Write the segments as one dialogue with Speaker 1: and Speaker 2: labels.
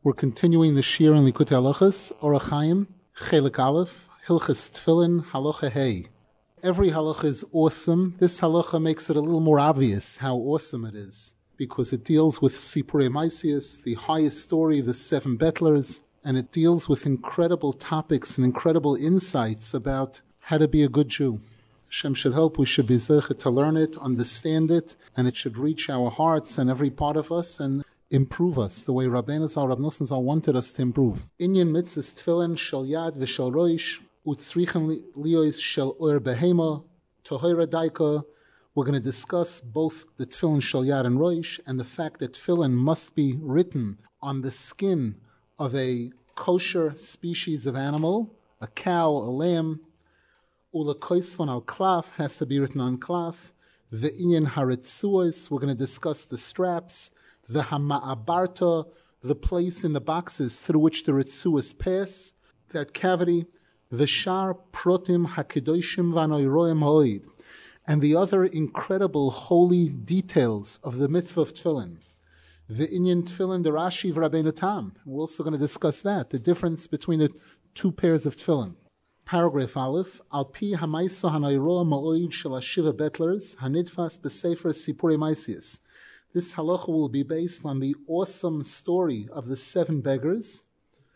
Speaker 1: We're continuing the Shir in Likutei Halachos, Orach Chaim, Chelik Aleph, Hilchos Tefillin, Halacha Hey. Every halacha is awesome. This halacha makes it a little more obvious how awesome it is, because it deals with Sipurei Maisius, the highest story of the seven bettlers, and it deals with incredible topics and incredible insights about how to be a good Jew. Hashem should help. We should be zeichet to learn it, understand it, and it should reach our hearts and every part of us and improve us the way Rabbeinu Zal, Rav Nosson Zal wanted us to improve. Inyan mitzvahs tefillin shel yad v'shel roish utzrichen liyos shel oir behema tohira daika. We're going to discuss both the tefillin shel yad and roish and the fact that tefillin must be written on the skin of a kosher species of animal, a cow, a lamb. Ula koisvan al klaf has to be written on klaf. The inyan haritzuos, we're going to discuss the straps. The hama'abarta, the place in the boxes through which the ritzuos pass, that cavity. The shar protim hakedoshim v'anoiroim ha'oid, and the other incredible holy details of the mitzvah of tefillin. The inyan tefillin, the Rashi v'Rabbeinu Tam. We're also going to discuss that, the difference between the two pairs of tefillin. Paragraph Aleph, Al pi hamaisa hanoiroa ma'oid shel hashiva betlers hanidfas b'sefer Sipurei Maisius. This halacha will be based on the awesome story of the seven beggars.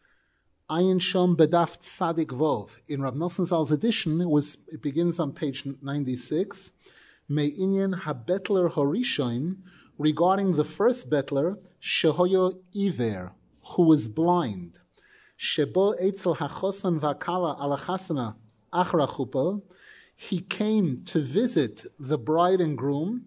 Speaker 1: Ayin Shom Bedaf Tzadik Vov. In Rav Nosson Zal's edition, it begins on page 96. Me'inyan haBetler Horishoin, regarding the first betler, Shehoyo Iver, who was blind. Shebo Eitzel HaChosan Vakala Alachasana Achra Chuppah. He came to visit the bride and groom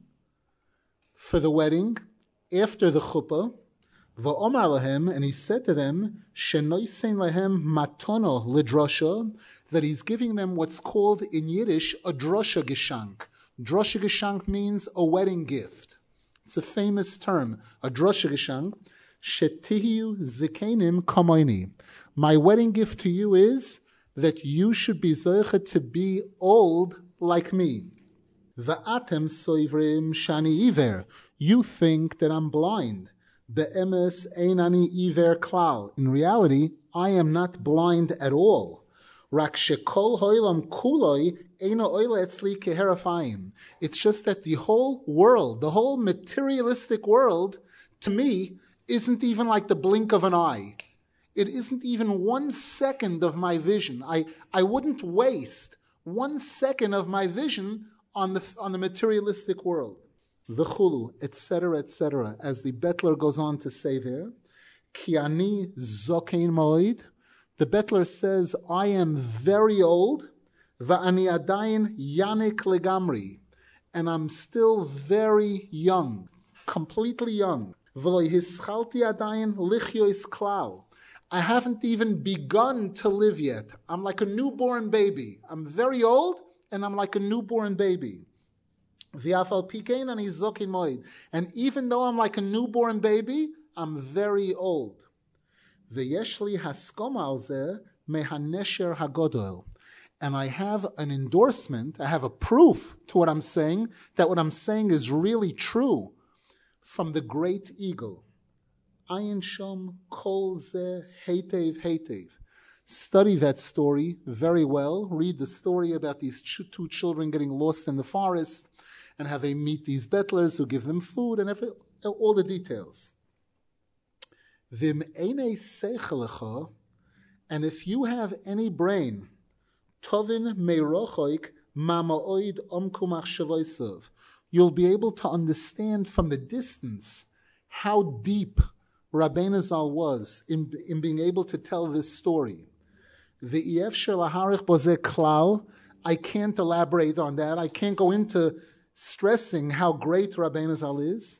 Speaker 1: for the wedding, after the chuppah, v'omar lahem, and he said to them, shenoisen lahem matono lidrosha, that he's giving them what's called in Yiddish a drosha geshank. Drosha geshank means a wedding gift. It's a famous term, a drosha geshank. Shetihiu zikenim kamoini. My wedding gift to you is that you should be zeichet to be old like me. Va'atem soivrim shani iver. You think that I'm blind. Be'emes einani iver klal. In reality, I am not blind at all. Rak shekol hoilam kuloi eino oile etzli keherafayim. It's just that the whole world, the whole materialistic world, to me, isn't even like the blink of an eye. It isn't even 1 second of my vision. I wouldn't waste 1 second of my vision on the materialistic world, v'chulu, etc., as the betler goes on to say there, ki ani zokein moed, the betler says, I am very old, va'ani adayin yanik legamri, and I'm still very young, completely young, v'lo hischalti adayin lichyois klal, I haven't even begun to live yet. I'm like a newborn baby. I'm very old, and I'm like a newborn baby. And even though I'm like a newborn baby, I'm very old. And I have an endorsement, I have a proof to what I'm saying, that what I'm saying is really true, from the great eagle. Ayin Shom Kol Zeh Heitev Heitev. Study that story very well. Read the story about these two children getting lost in the forest and how they meet these bettlers who give them food and all the details. Vim einei seichelecha, and if you have any brain, tovin meirochoik mama'oid omku machshavoisav, you'll be able to understand from the distance how deep Rabbeinu Zal was in being able to tell this story. I can't elaborate on that. I can't go into stressing how great Rabbeinu Zal is.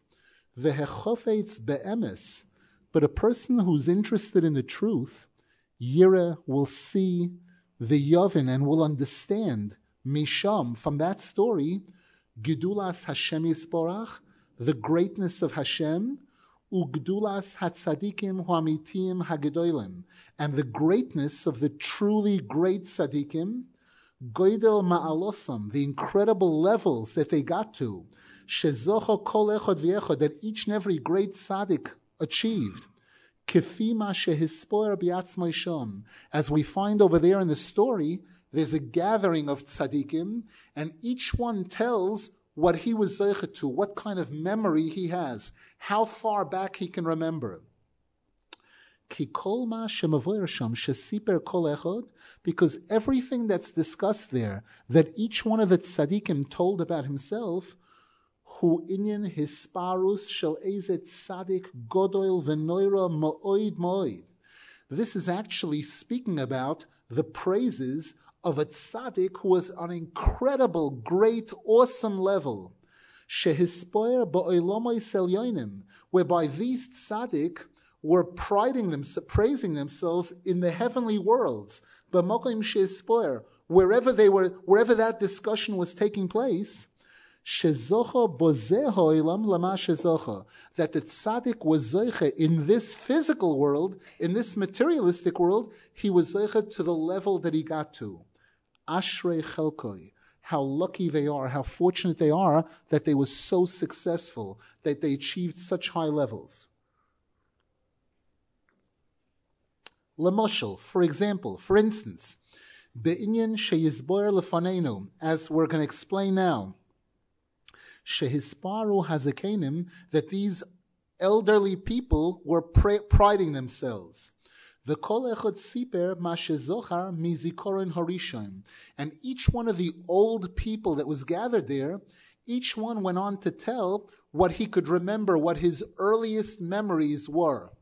Speaker 1: But a person who's interested in the truth, Yira will see the Yovin and will understand Misham, from that story, Gedulas Hashem Yisborach, the greatness of Hashem, Ugdulas Hatzadikim Huamitim Hagedolim, and the greatness of the truly great Tzadikim, Goidel Ma'alosam, the incredible levels that they got to, Shezocho Kol Echad V'Echad, that each and every great Tzadik achieved. Kifima shehispoer biatzmoi shom. As we find over there in the story, there's a gathering of tzaddikim, and each one tells what he was zeicha to, what kind of memory he has, how far back he can remember. Because everything that's discussed there, that each one of the tzaddikim told about himself, hu inyan hisparus shel ezet tzaddik godoil v'noira mo'oid mo'oid. This is actually speaking about the praises of a tzaddik who was on an incredible, great, awesome level. Shehispoer ba'olamoi selyonim, whereby these tzaddik were praising themselves in the heavenly worlds. B'mokim shehispoer, wherever that discussion was taking place, shezocha bozeh ha'olam lama shezocha, that the tzaddik was zoche in this physical world, in this materialistic world, he was zoche to the level that he got to. Ashrei chelkoi, how lucky they are, how fortunate they are that they were so successful, that they achieved such high levels. Lemoshel, for example, for instance, be'inyan sheyizboer lefanenu, as we're going to explain now, shehisparu hazakenim, that these elderly people were priding themselves. V'kol echad siper ma shezochar mizikoron harishon, and each one of the old people that was gathered there, each one went on to tell what he could remember, what his earliest memories were.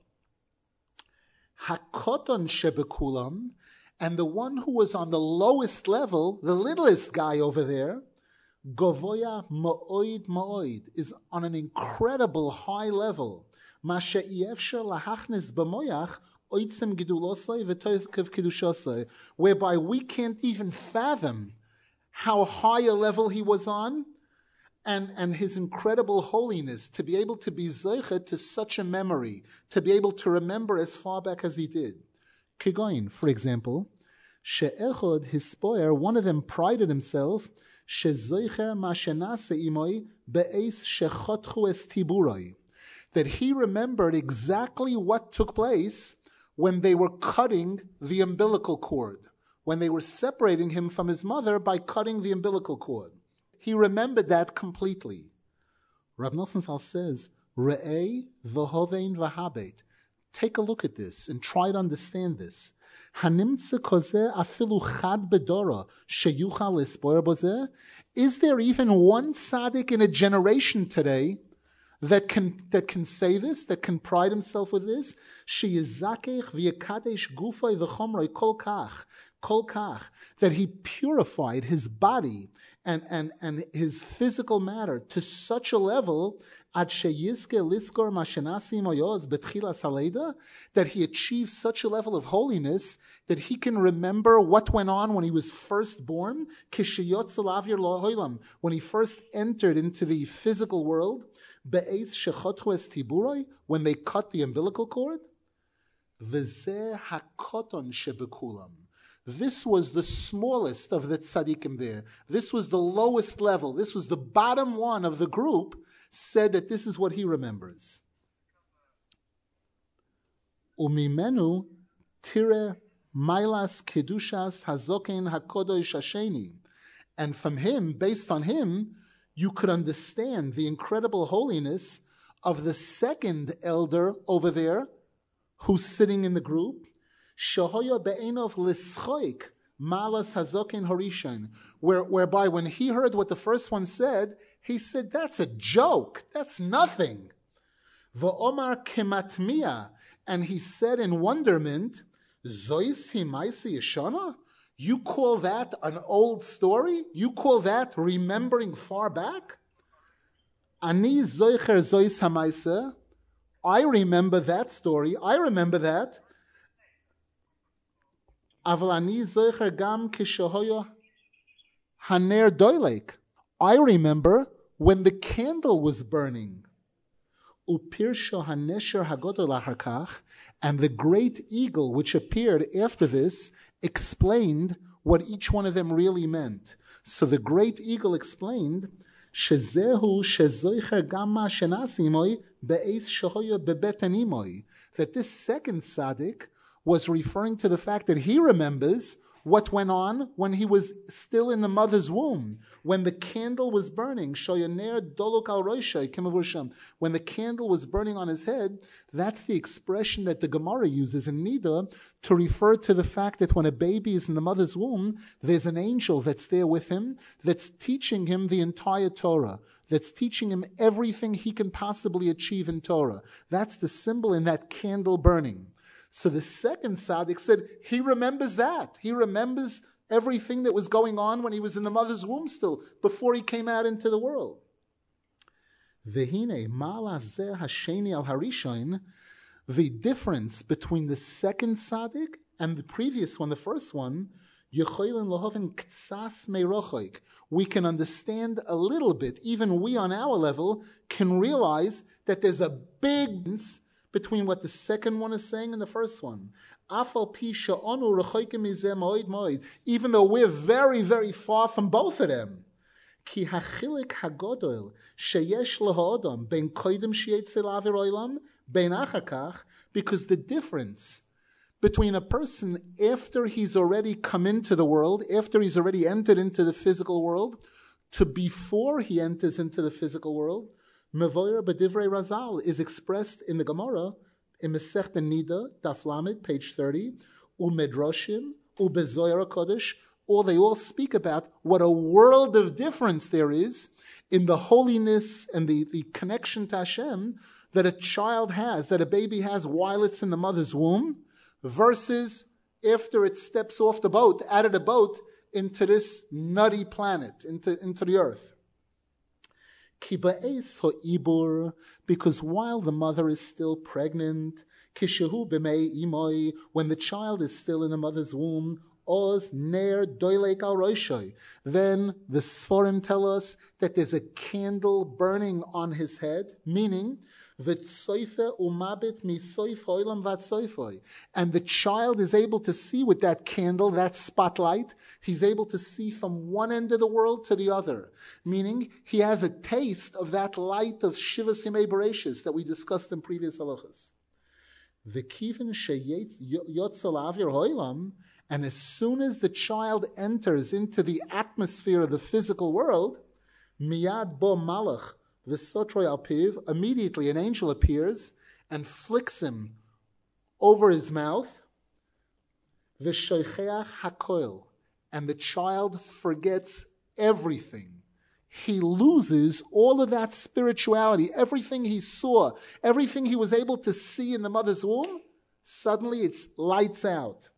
Speaker 1: Hakoton shebekulam, and the one who was on the lowest level, the littlest guy over there, Govoya Mo'oid Mo'oid, is on an incredible high level. Ma she'yefsher lahachnis b'moyach oitzem gidulosai v'toivkev kidushosai, whereby we can't even fathom how high a level he was on, and his incredible holiness, to be able to be zeichet to such a memory, to be able to remember as far back as he did. Kigoin, for example, she'echod hispoer, one of them prided himself, she'zoicher ma shenase imoi be'eis shechotchu es tiburoi, that he remembered exactly what took place when they were cutting the umbilical cord, when they were separating him from his mother by cutting the umbilical cord. He remembered that completely. Rab Nosson Zal says, Re'ei v'hovein v'habet. Take a look at this and try to understand this. Hanimtze kozeh afilu chad bedora sheyuchal espoer bozeh. Is there even one tzaddik in a generation today that can say this, that can pride himself with this? Sheyizakech v'yekadesh gufay v'chomroi kol kach, that he purified his body and his physical matter to such a level that he achieved such a level of holiness that he can remember what went on when he was first born, when he first entered into the physical world, when they cut the umbilical cord. This was the smallest of the tzaddikim there. This was the lowest level. This was the bottom one of the group, said that this is what he remembers. Umimenu tire mailas kedushas hazoken hakodosh hasheni. And from him, based on him, you could understand the incredible holiness of the second elder over there, who's sitting in the group, Shahoya be'enov lischoik malas hazokin harishon, whereby when he heard what the first one said, he said, that's a joke, that's nothing. V'omar kematmia, and he said in wonderment, Zois himaisi yeshana? You call that an old story? You call that remembering far back? Ani zoicher zois hamaisa. I remember that story. I remember that. Aval ani zoicher gam kishohoyo haner doilek. I remember when the candle was burning. Upirsho hanesher hagodol acharkach, and the great eagle which appeared after this explained what each one of them really meant. So the great eagle explained, Shezehu shezoicher gamma shenasimoi be'ez shehoya bebetanimoi. That this second tzaddik was referring to the fact that he remembers what went on when he was still in the mother's womb, when the candle was burning. When the candle was burning on his head, that's the expression that the Gemara uses in Nida to refer to the fact that when a baby is in the mother's womb, there's an angel that's there with him, that's teaching him the entire Torah, that's teaching him everything he can possibly achieve in Torah. That's the symbol in that candle burning. So the second tzaddik said he remembers that. He remembers everything that was going on when he was in the mother's womb still, before he came out into the world. Vehine mala zeh hasheni al harishain, the difference between the second tzaddik and the previous one, the first one, we can understand a little bit, even we on our level can realize that there's a big difference between what the second one is saying and the first one. Even though we're very, very far from both of them. Because the difference between a person after he's already come into the world, after he's already entered into the physical world, to before he enters into the physical world, Mevoyer B'divrei Razal is expressed in the Gemara, in Masechta Nida, Daf Lamed, page 30, Umedrashim, Ubezoyer HaKodesh, they all speak about what a world of difference there is in the holiness and the connection to Hashem that a child has, that a baby has while it's in the mother's womb, versus after it steps off the boat, out of the boat, into this nutty planet, into the earth. Because while the mother is still pregnant, when the child is still in the mother's womb, then the Sforim tell us that there's a candle burning on his head, meaning and the child is able to see with that candle, that spotlight, he's able to see from one end of the world to the other. Meaning, he has a taste of that light of Shivas Yimei Bereshis that we discussed in previous halachas. And as soon as the child enters into the atmosphere of the physical world, miyad bo malach, immediately an angel appears and flicks him over his mouth, and the child forgets everything. He loses all of that spirituality, everything he saw, everything he was able to see in the mother's womb, suddenly it's lights out.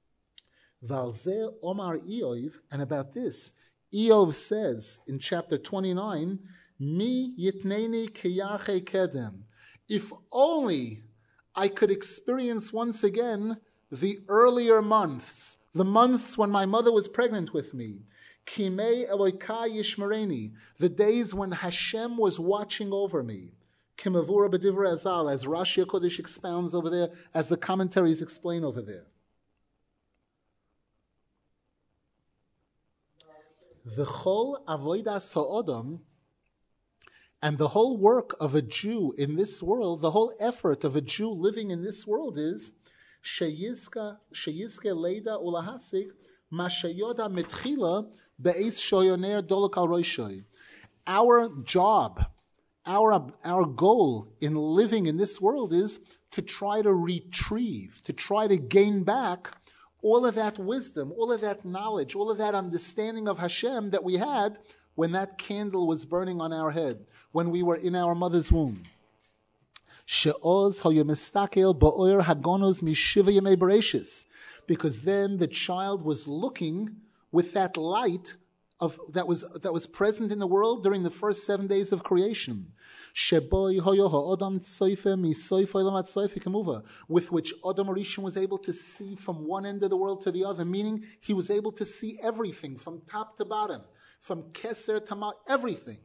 Speaker 1: And about this, Eov says in chapter 29, Mi yitneni kiyarche kedem. If only I could experience once again the earlier months, the months when my mother was pregnant with me. Kimei Elokai yishmereni, the days when Hashem was watching over me. Kimavura b'divrei Azal, as Rashi HaKodesh expounds over there, as the commentaries explain over there. V'chol avodas ha'odam, and the whole work of a Jew in this world, the whole effort of a Jew living in this world is sheyizke leida ulahasik mashayoda mitchila be'ez shoyoner dolok al roishoy. Our job, our goal in living in this world is to try to retrieve, to try to gain back all of that wisdom, all of that knowledge, all of that understanding of Hashem that we had when that candle was burning on our head, when we were in our mother's womb. Because then the child was looking with that light that was present in the world during the first 7 days of creation. With which Adam Rishon was able to see from one end of the world to the other, meaning he was able to see everything from top to bottom, from Keser to Mal, everything.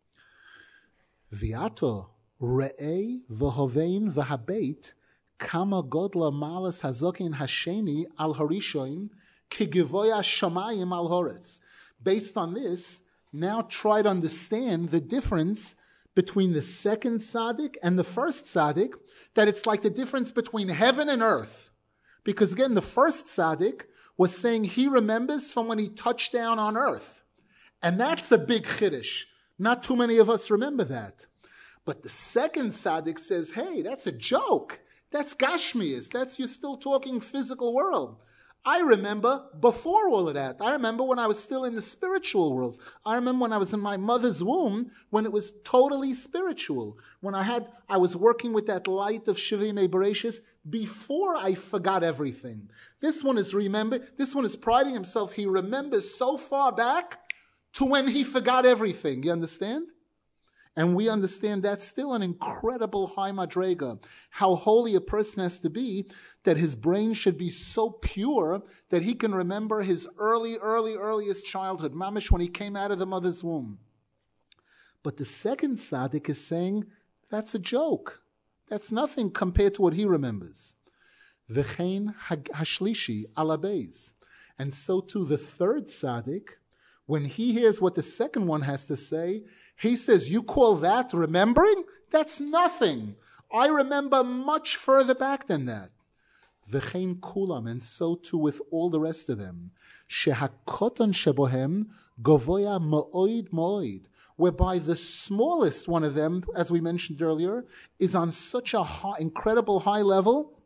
Speaker 1: Viato re'ei v'hovein v'habeit kama godla malas hazokin hasheni al harishoin ki givoya shamayim al horetz. Based on this, Now try to understand the difference between the second tzaddik and the first tzaddik, that it's like the difference between heaven and earth. Because again, the first tzaddik was saying he remembers from when he touched down on earth. And that's a big chiddush. Not too many of us remember that. But the second tzaddik says, hey, that's a joke. That's gashmias. You're still talking physical world. I remember before all of that. I remember when I was still in the spiritual worlds. I remember when I was in my mother's womb, when it was totally spiritual. When I was working with that light of Shivimei Bereshis before I forgot everything. This one is priding himself. He remembers so far back to when he forgot everything. You understand? And we understand that's still an incredible high madrega. How holy a person has to be, that his brain should be so pure that he can remember his earliest childhood, mamish, when he came out of the mother's womb. But the second tzaddik is saying, that's a joke. That's nothing compared to what he remembers. V'chein hashlishi alabeis. And so too the third tzaddik, when he hears what the second one has to say, he says, you call that remembering? That's nothing. I remember much further back than that. V'chein kulam, and so too with all the rest of them. Shehakoton shebohem govoya ma'oid ma'oid, whereby the smallest one of them, as we mentioned earlier, is on such a incredible high level,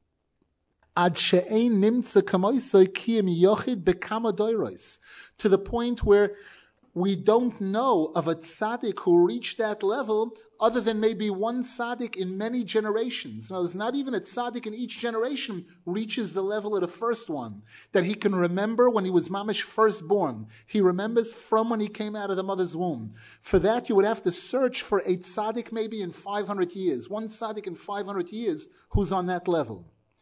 Speaker 1: ad she'ein nimtza kamoisoi kiyem yochid bekama doiros, to the point where we don't know of a tzaddik who reached that level other than maybe one tzaddik in many generations. No, there's not even a tzaddik in each generation reaches the level of the first one, that he can remember when he was mamish firstborn. He remembers from when he came out of the mother's womb. For that, you would have to search for a tzaddik maybe in 500 years, one tzaddik in 500 years who's on that level.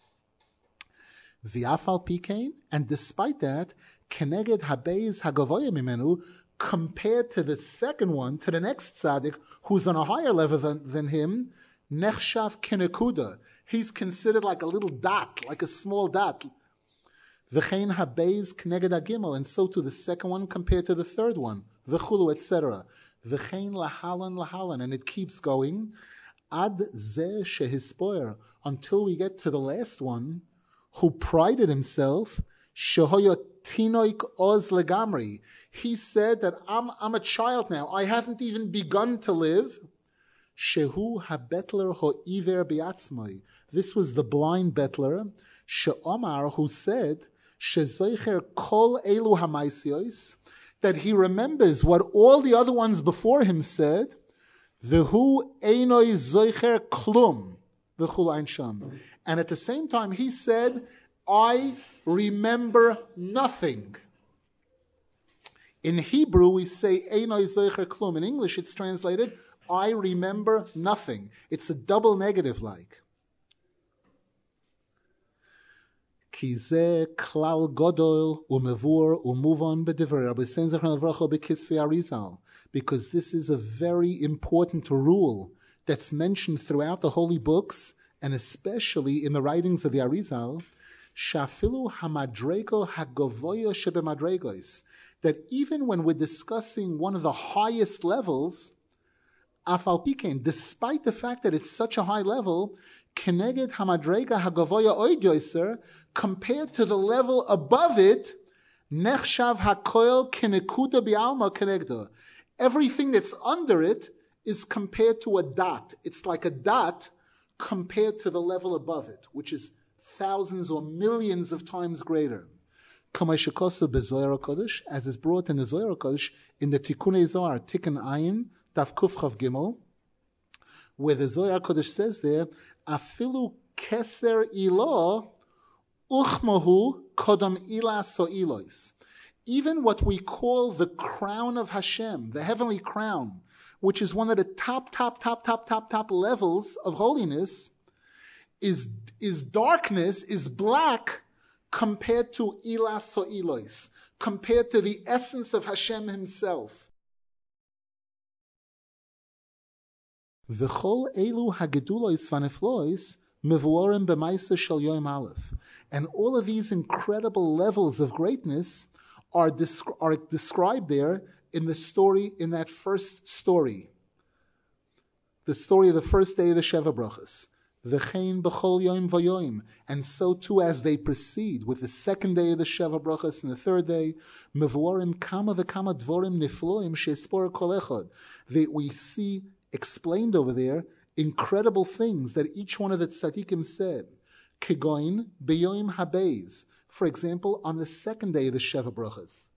Speaker 1: V'afal pikein, and despite that, keneged habeis hagavoya mimenu, compared to the second one, to the next tzaddik, who's on a higher level than him, nechshav kenekuda. He's considered like a little dot, like a small dot. V'chein habeis keneged hagimel, and so to the second one compared to the third one, v'chulu, etc. V'chein lahalan, and it keeps going. Ad ze shehispoer, until we get to the last one, who prided himself, shehoyot tinoik oz legamri. He said that I'm a child now. I haven't even begun to live. Shehu habetler ho'iver biatzmai. This was the blind betler. She'omar, who said, shezoicher kol elu hamaisios, that he remembers what all the other ones before him said. Vehu einoi zoicher klum. V'chul ein sham. And at the same time, he said, I remember nothing. In Hebrew, we say, Einoi zoicher klum. In English, it's translated, I remember nothing. It's a double negative like. Ki ze klal godol umevur umuvon b'divrei Rabbi Sein Zichron Livracha b'Kisvei Arizal. Because this is a very important rule that's mentioned throughout the holy books, and especially in the writings of the Arizal, shafilu hamadrego hagovoya shebemadregos, that even when we're discussing one of the highest levels, afal pikein, despite the fact that it's such a high level, keneged hamadrega hagovoya oid yoser, compared to the level above it, nechshav hakoil kenekuda bialma kenegdo. Everything that's under it is compared to a dot. It's like a dot compared to the level above it, which is thousands or millions of times greater. As is brought in the Zohar Kodesh, in the Tikkunei Zohar, Tikkun Ayin, Daf Kuf Chav Gimel, where the Zohar Kodesh says there, Afilu keser ilo uchmahu kodam ila so'ilois. Even what we call the crown of Hashem, the heavenly crown, which is one of the top levels of holiness, is darkness, is black, compared to Ilah So'ilois, compared to the essence of Hashem himself. V'chol elu hagedulois vaneflois mevuorim b'maisa shel Yom Aleph. And all of these incredible levels of greatness are described there in that first story, the story of the first day of the Sheva Brachas. V'chein b'chol yom v'yoim, and so too as they proceed with the second day of the Sheva Brachas and the third day, mevuarim kama v'kama dvorim nifloim she'espor kol echad. We see explained over there incredible things that each one of the tzaddikim said. Kegoin b'yoim habeis, for example, on the second day of the Sheva Brachas.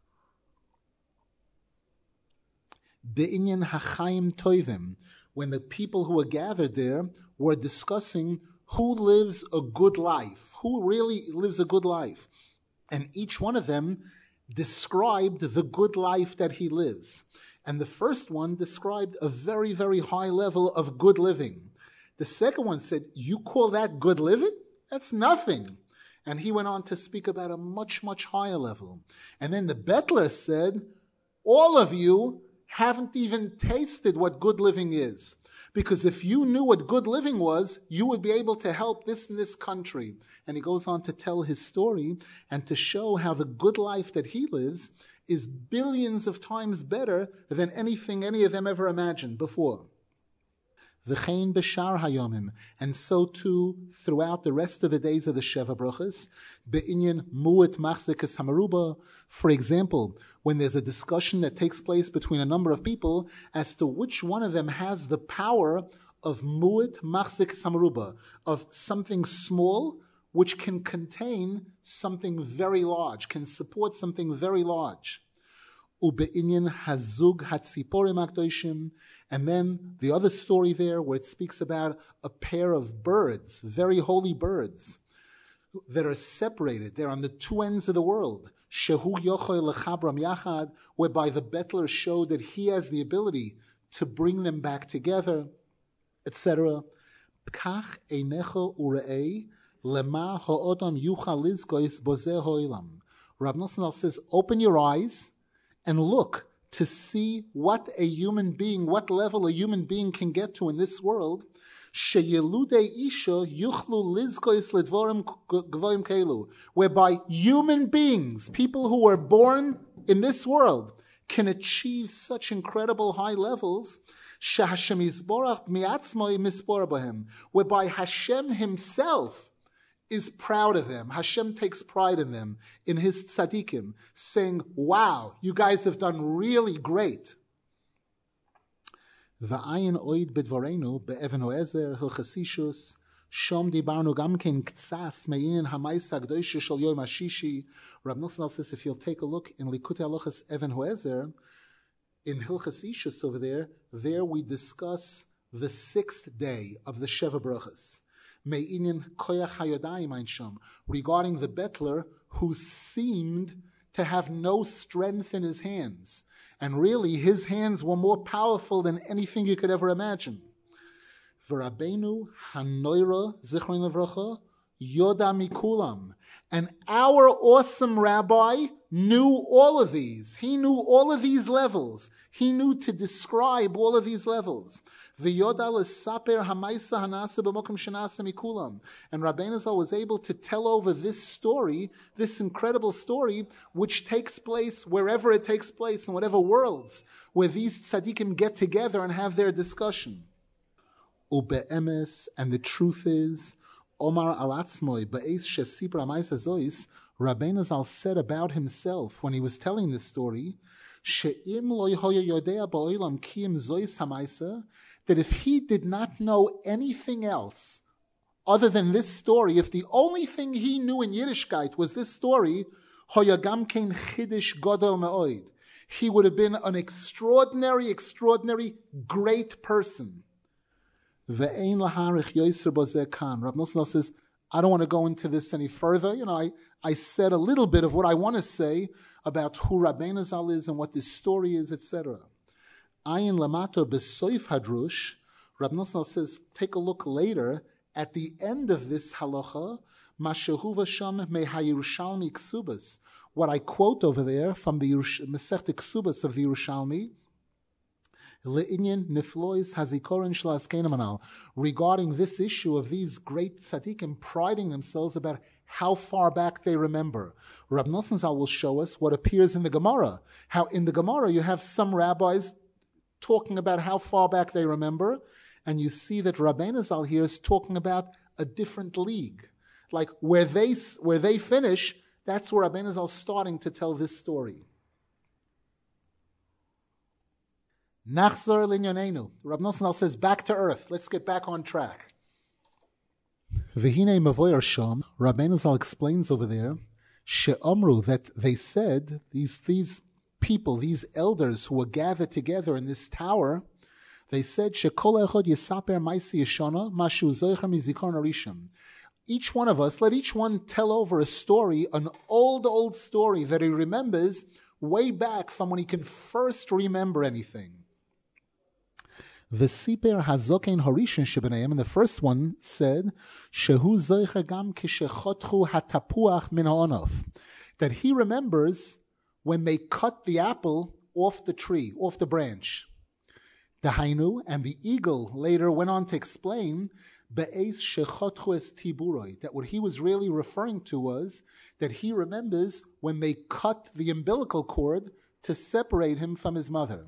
Speaker 1: Be'inyan hachayim toivim, when the people who were gathered there were discussing who lives a good life, who really lives a good life. And each one of them described the good life that he lives. And the first one described a very, very high level of good living. The second one said, you call that good living? That's nothing. And he went on to speak about a much, much higher level. And then the Bettler said, all of you haven't even tasted what good living is. Because if you knew what good living was, you would be able to help this and this country. And he goes on to tell his story and to show how the good life that he lives is billions of times better than anything any of them ever imagined before. V'chein b'shar hayomim, and so too throughout the rest of the days of the Sheva Brachas, be'inyan mu'et machzekas hamaruba. For example, when there's a discussion that takes place between a number of people as to which one of them has the power of mu'et machzekas hamaruba, of something small which can contain something very large, can support something very large. Ube'inyan hazug hatziporim akdoshim. And then the other story there where it speaks about a pair of birds, very holy birds, that are separated. They're on the two ends of the world. Shehu yochoy lechabram yachad, whereby the Bettler showed that he has the ability to bring them back together, etc. Pkach einecho ure'ei lema ha'odam yuchal lizgois bozeh ha'olam. Rav Nosson says, open your eyes and look to see what a human being, what level a human being can get to in this world. Whereby human beings, people who are born in this world, can achieve such incredible high levels, whereby Hashem himself is proud of them. Hashem takes pride in them, in his tzaddikim, saying, wow, you guys have done really great. V'ayin oid b'dvorenu be'evan ho'ezer hilchasishus shom dibarnu gamken ktsas me'inin ha'maisa g'doishe shel yom hashishi. Rav Nosson says, if you'll take a look in Likutei Halachos Evan Ho'ezer, in Hilchasishus over there we discuss the sixth day of the Sheva Brachas. Regarding the Bettler who seemed to have no strength in his hands. And really, his hands were more powerful than anything you could ever imagine. V'Rabbeinu Hanoira Zichron Levracha Yoda Mikulam. And our awesome rabbi knew all of these. He knew all of these levels. He knew to describe all of these levels. V'yoda l'saper hamaisa hanasa b'mokum shenasa mikulam. And Rabbeinu Zal was able to tell over this story, this incredible story, which takes place wherever it takes place, in whatever worlds, where these tzaddikim get together and have their discussion. Ube'emes, and the truth is, Omar al-Atzmoi, Ba'ez Shesipra Ma'is Hazois, Rabbeinu Zal said about himself when he was telling this story, She'im lo yehoya yodea ba'olam kiyim zois ha'maisa, that if he did not know anything else other than this story, if the only thing he knew in Yiddishkeit was this story, hoya gamkein chidish godol me'oid, he would have been an extraordinary, great person. Ve'ein laharich yoser bozeh kan. Rav Nosson says, I don't want to go into this any further. I said a little bit of what I want to say about who Rabbeinu Zal is and what this story is, etc. Ayin lamato besoif hadrush. Rav Nosson says, take a look later at the end of this halacha, mashehu v'sham mehayirushalmi ksubas. What I quote over there from the Masechta Ksubas of the Yerushalmi, Le'inyan niflois hazikorin shlaskenim anal. Regarding this issue of these great tzaddikim priding themselves about how far back they remember. Rab Nosson Zal will show us what appears in the Gemara. How in the Gemara you have some rabbis talking about how far back they remember, and you see that Rabbeinu Zal here is talking about a different league. Like where they finish, that's where Rabbeinu Zal is starting to tell this story. Nachzor linyonenu. Rab Nosson Zal says, back to earth. Let's get back on track. V'hinei mavoyer sham. Rabbeinu Zal explains over there, she'omru, that they said, these people, these elders who were gathered together in this tower, they said, she'kol echad yisaper maisi yeshana mashu zoicher mizikon arishim. Each one of us, let each one tell over a story, an old story that he remembers way back from when he can first remember anything. V'siper hazoken horishin shebenayim, and the first one said, shehu zoicher gam kishechotchu hatapuach min ha'onof, that he remembers when they cut the apple off the tree, off the branch. The Hainu, and the eagle later went on to explain be'ez shechotchu es tiburoi, that what he was really referring to was that he remembers when they cut the umbilical cord to separate him from his mother.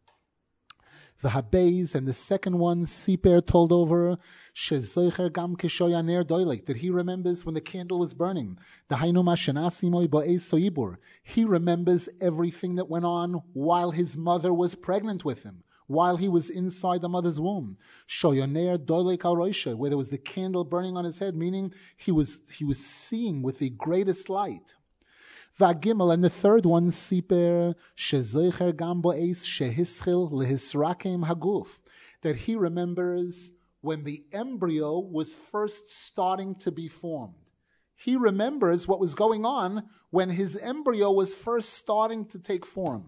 Speaker 1: The Habez, and the second one, Siper, told over shezoicher gam kishoyaner doilek, that he remembers when the candle was burning. The Hainu mashenasimoy ba'ez soibur, he remembers everything that went on while his mother was pregnant with him, while he was inside the mother's womb. Shoyaner doilek al roisha, where there was the candle burning on his head, meaning he was seeing with the greatest light. V'agimel, and the third one, Siper, shezoicher gam bo'es shehischil lehisrakem haguf, that he remembers when the embryo was first starting to be formed. He remembers what was going on when his embryo was first starting to take form.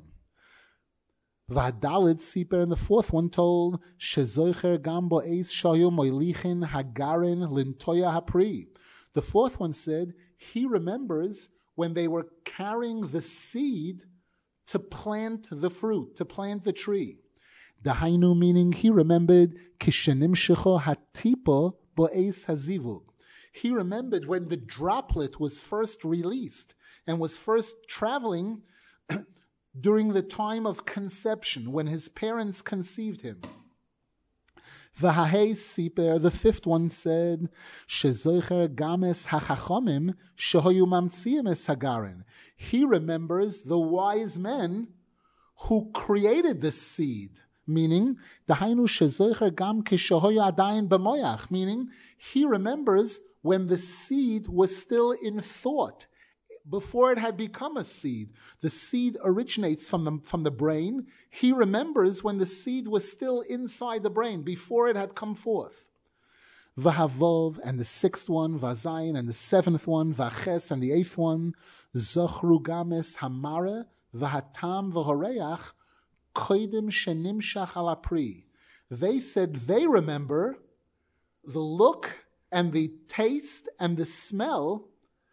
Speaker 1: V'hadalid Siper, and the fourth one told, shezoicher gam bo'es shayu moilichin hagarin lintoya hapri. The fourth one said, he remembers when they were carrying the seed to plant the fruit, to plant the tree. Dahainu, meaning he remembered kishenimshecho hatipo bo'es hazivug. He remembered when the droplet was first released and was first traveling during the time of conception, when his parents conceived him. V'hahei Siper, the fifth one said, shezoicher games hachachomim shehoyu mamtziim es hagarin. He remembers the wise men who created the seed, meaning dahainu shezoicher gam kishehoyu adayin b'moyach, meaning he remembers when the seed was still in thought, before it had become a seed. The seed originates from the brain. He remembers when the seed was still inside the brain, before it had come forth. V'havov, and the sixth one, Vazayin, and the seventh one, Vaches, and the eighth one, Zochru games hamare, V'hatam v'horeach, koidim shenimshach al apri. They said they remember the look and the taste and the smell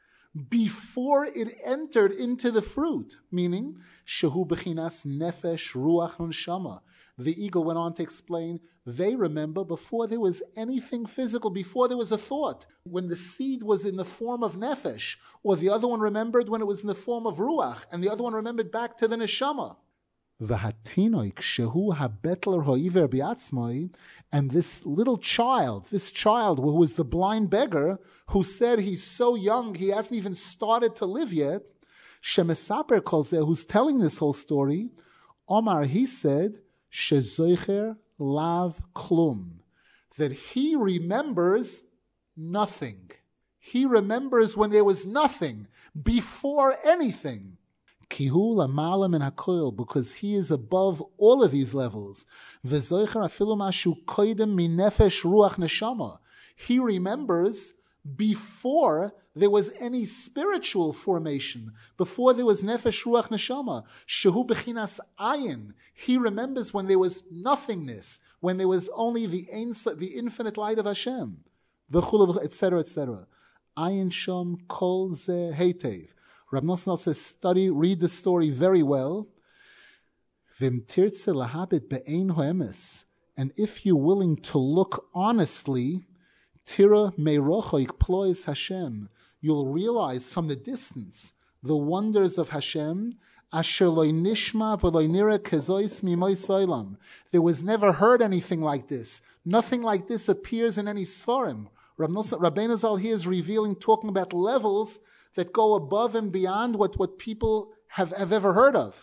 Speaker 1: before it entered into the fruit, meaning shehu bechinas nefesh ruach neshama. The eagle went on to explain, they remember before there was anything physical, before there was a thought, when the seed was in the form of nefesh, or the other one remembered when it was in the form of ruach, and the other one remembered back to the neshama. V'hatinoik shehu habetler ho'iver biatzmoi, and this little child, who was the blind beggar, who said he's so young, he hasn't even started to live yet, Shemesaper calls there, who's telling this whole story, Omar, he said, shezoicher lav klum, that he remembers nothing. He remembers when there was nothing, before anything. Kihu lamalam in hakoil, because he is above all of these levels. V'zoicher afilu mashu koidem minefesh ruach neshama. He remembers before there was any spiritual formation, before there was nefesh ruach neshama. Shehu bechinas ayin. He remembers when there was nothingness, when there was only the infinite light of Hashem. V'chulav, etc., etc. Ayin shom kol ze heitev. Rab Nosson says, read the story very well. Vim tirtze lahabit be'ein hoemes. And if you're willing to look honestly, tira meirochoik plois Hashem, you'll realize from the distance the wonders of Hashem. Asher loy nishma v'loy nira kezois mimoy soilam. There was never heard anything like this. Nothing like this appears in any Sfarim. Rabbeinu Zal here is revealing, talking about levels that go above and beyond what people have ever heard of.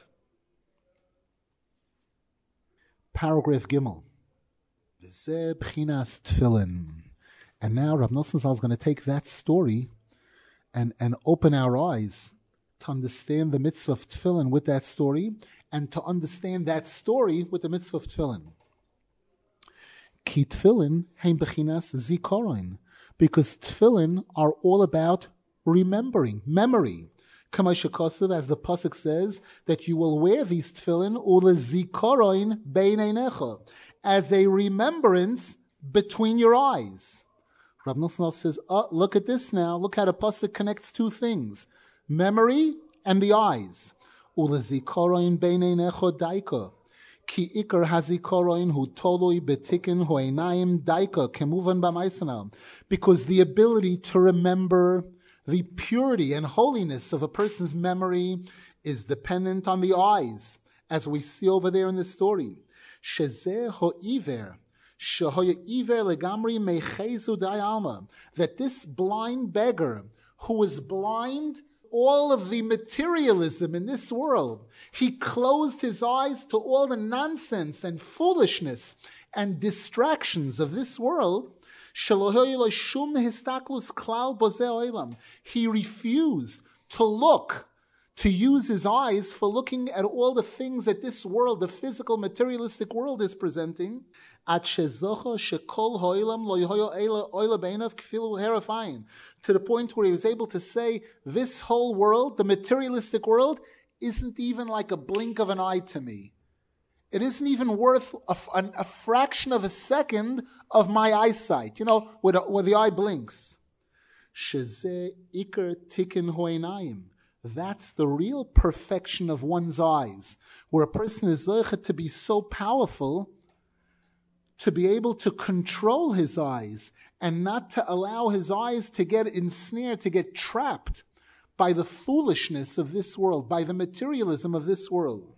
Speaker 1: Paragraph Gimel. V'zeh b'chinas tefillin. And now Rav Nosson Zal is going to take that story and open our eyes to understand the mitzvah of tefillin with that story, and to understand that story with the mitzvah of tefillin. Ki tefillin heim b'chinas zikaron, because tefillin are all about remembering, memory. Kama shekosav, as the pasuk says, that you will wear these tefillin ule zikaron beinei necha, as a remembrance between your eyes. Rav Nosson says, look at this now. Look how the pasuk connects two things: memory and the eyes. Ulezikaroin beinei necha daika. Ki ikar hazikaroin hu toloi betikin hoenayim daika kemuvan b'maisanal. Because the ability to remember, the purity and holiness of a person's memory is dependent on the eyes, as we see over there in the story. Shezeh ho'iver. That this blind beggar, who was blind all of the materialism in this world, he closed his eyes to all the nonsense and foolishness and distractions of this world. He refused to look, to use his eyes for looking at all the things that this world, the physical materialistic world, is presenting. To the point where he was able to say, this whole world, the materialistic world, isn't even like a blink of an eye to me. It isn't even worth a fraction of a second of my eyesight, where the eye blinks. That's the real perfection of one's eyes, where a person is zeicha to be so powerful, to be able to control his eyes and not to allow his eyes to get ensnared, to get trapped by the foolishness of this world, by the materialism of this world.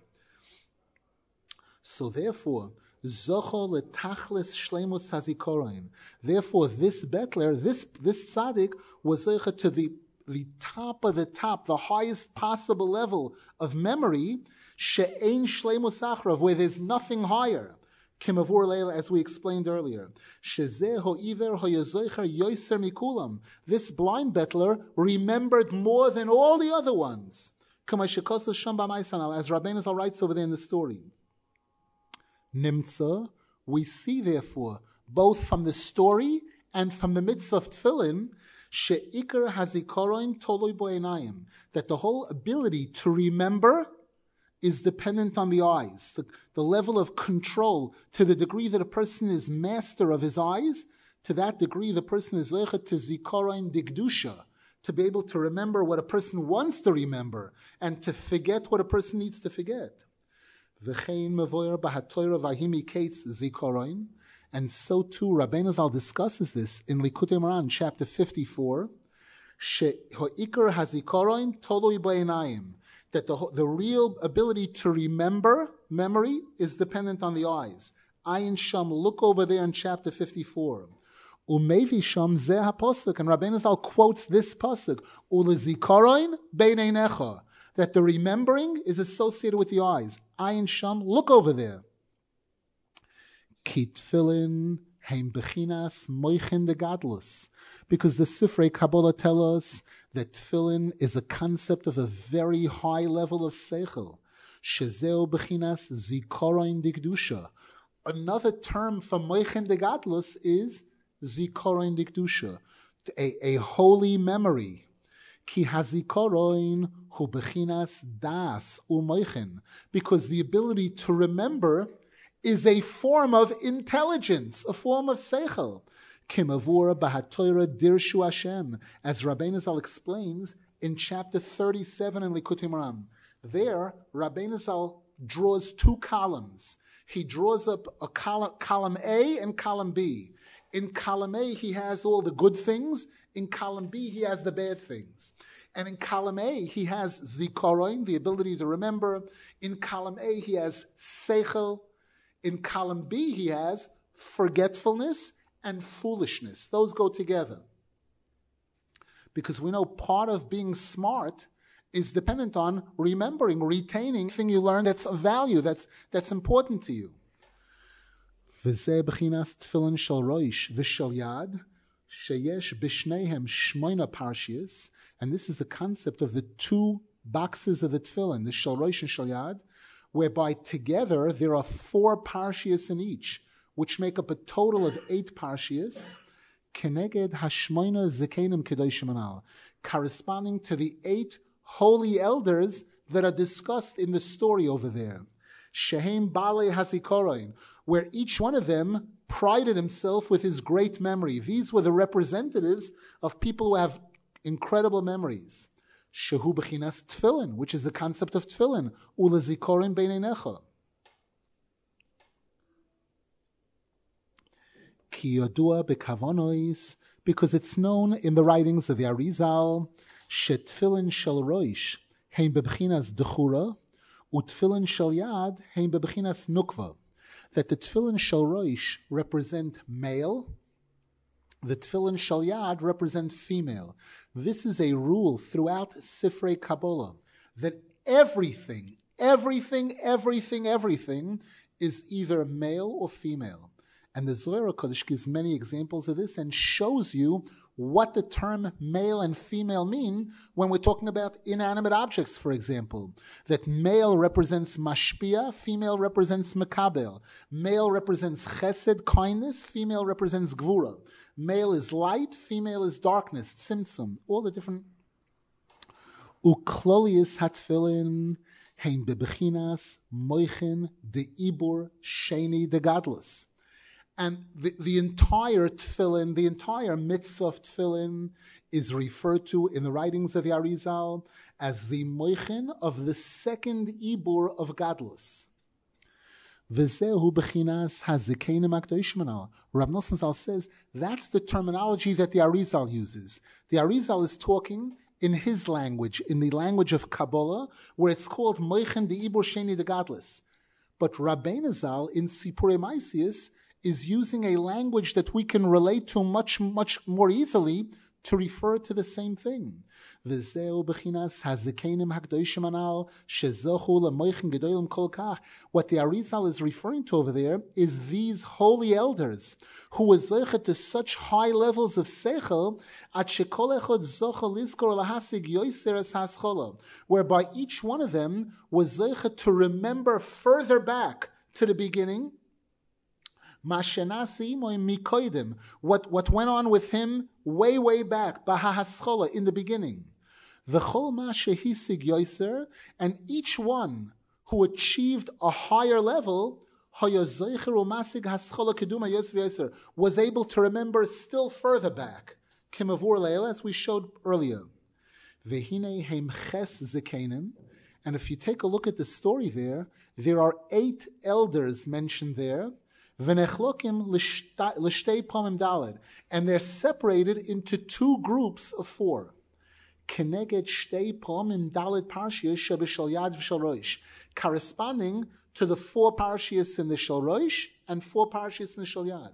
Speaker 1: So therefore, Zocho letachlis shleimus hazikorain. Therefore, this bettler, this tzaddik, was zeicha to the top of the top, the highest possible level of memory, she'ein shleimus achrav, where there's nothing higher. Kimavur leila, as we explained earlier. Shezeh ho'iver ho'yazoicher yoiser mikulam. This blind bettler remembered more than all the other ones. Kamashikosa shamba maisanal, as Rabbeinu Zal writes over there in the story. Nimtza, we see therefore, both from the story and from the mitzvah of tefillin, she'ikar hazikaron toloi bo'enayim, that the whole ability to remember is dependent on the eyes. The level of control, to the degree that a person is master of his eyes, to that degree the person is zeicha to zikaron digdusha, to be able to remember what a person wants to remember, and to forget what a person needs to forget. V'chein mevoyer b'hatoyra v'ahimi kates zikaron, and so too Rabbeinu Zal discusses this in Likutei Moharan, chapter 54, she'ho'ikar hazikaron toloi b'einayim, that the real ability to remember, memory, is dependent on the eyes. Ayin Sham, look over there in chapter 54. Umevi Sham zeh ha-pasuk, and Rabbeinu Zal quotes this pasuk, Ulezikaroin beinei necha, that the remembering is associated with the eyes. Ayin Sham, look over there. Ki tefillin heim bechinas moichin de gadlus, because the Sifrei Kabbalah tell us that tefillin is a concept of a very high level of seichel. Shezeo bechinas zikaron dikdusha. Another term for moichin de gadlus is zikaron dikdusha, a holy memory. Ki hazikaron hu bechinas das umoichin, because the ability to remember is a form of intelligence, a form of seichel. Kimavura b'hatoyra dirshu Hashem, as Rabbeinu Zal explains in chapter 37 in Likutei Moharan. There, Rabbeinu Zal draws two columns. He draws up a column A and column B. In column A, he has all the good things. In column B, he has the bad things. And in column A, he has zikaron, the ability to remember. In column A, he has seichel. In column B, he has forgetfulness and foolishness. Those go together. Because we know part of being smart is dependent on remembering, retaining thing you learned that's of value, that's important to you. וזה בחינת תפילין של ראש ושל יד, שיש בשניהם שמונה פרשיות, and this is the concept of the two boxes of the tefillin, the shel rosh and shel yad, whereby together there are 4 parshiyos in each, which make up a total of 8 parshiyos, keneged hashmoina zekenim kedoshim anal, corresponding to the 8 holy elders that are discussed in the story over there. Shehem Bale Hazikoroin, where each one of them prided himself with his great memory. These were the representatives of people who have incredible memories. Shehu Bechinas Tfilin, which is the concept of Tfilin. Ula Zikorin Beinenecha. Ki Yodua Bekavonois, because it's known in the writings of the Arizal, Shetfilin Shel Roish, Heim Bechinas Dechura, Utfilin Shel Yad, Heim Bechinas Nukva. That the Tfilin Shel Roish represent male, the Tfilin Shel Yad represent female. This is a rule throughout Sifrei Kabbalah, that everything is either male or female. And the Zohar HaKadosh gives many examples of this and shows you what the term male and female mean when we're talking about inanimate objects, for example. That male represents mashpia, female represents mekabel. Male represents chesed, kindness, female represents gvura. Male is light, female is darkness, tzimtzum. All the different... Uklolius hatfilin hein bebechinas moichin de ibur sheni de gadlus. And the entire tefillin, the entire mitzvah of tefillin is referred to in the writings of the Arizal as the moichin of the second ibur of gadlus. V'zehu bechinas hazikenim akdoshim anal. Rav Nosson Zal says that's the terminology that the Arizal uses. The Arizal is talking in his language, in the language of Kabbalah, where it's called moichin de ibur sheni de gadlus. But Rabbeinu Zal in Sipurei Maisius is using a language that we can relate to much, much more easily to refer to the same thing. What the Arizal is referring to over there is these holy elders who were zeichet to such high levels of seichel whereby each one of them was zeichet to remember further back to the beginning what went on with him way back, in the beginning. And each one who achieved a higher level was able to remember still further back, as we showed earlier. And if you take a look at the story there are 8 elders mentioned there, and they're separated into 2 groups of 4. Corresponding to the 4 parshiyos in the Shel Rosh and 4 parshiyos in the Shel Yad.